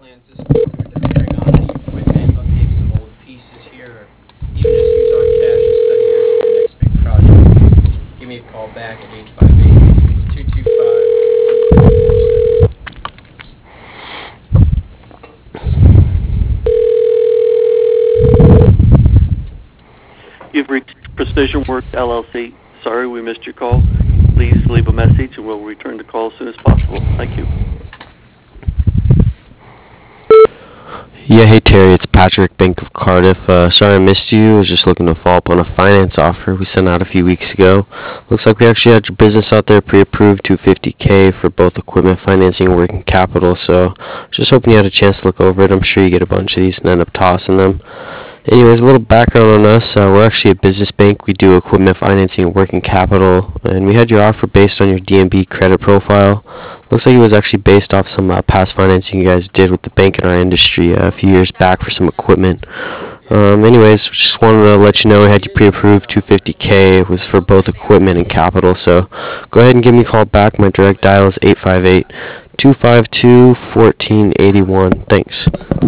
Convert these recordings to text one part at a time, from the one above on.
finances, repairing on any equipment, update some old pieces here, or even just use our cash to study yours for your next big project, give me a call back at 858-225. You've reached Precision Works LLC. Sorry we missed your call. Please leave a message and we'll return the call as soon as possible. Thank you. Yeah, hey Terry, it's Patrick, Bank of Cardiff. Sorry I missed you. I was just looking to follow up on a finance offer we sent out a few weeks ago. Looks like we actually had your business out there pre-approved, 250K for both equipment financing and working capital. So just hoping you had a chance to look over it. I'm sure you get a bunch of these and end up tossing them. Anyways, a little background on us. We're actually a business bank. We do equipment financing and working capital, and we had your offer based on your DNB credit profile. Looks like it was actually based off some past financing you guys did with the bank in our industry a few years back for some equipment. Anyways, just wanted to let you know we had you pre-approved 250K. It was for both equipment and capital, so go ahead and give me a call back. My direct dial is 858-252-1481. Thanks.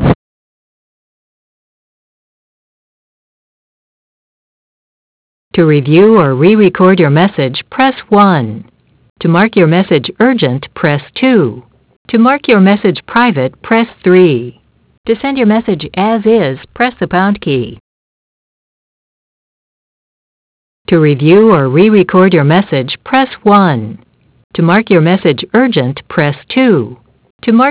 To review or re-record your message, press 1. To mark your message urgent, press 2. To mark your message private, press 3. To send your message as is, press the pound key. To review or re-record your message, press 1. To mark your message urgent, press 2. To mark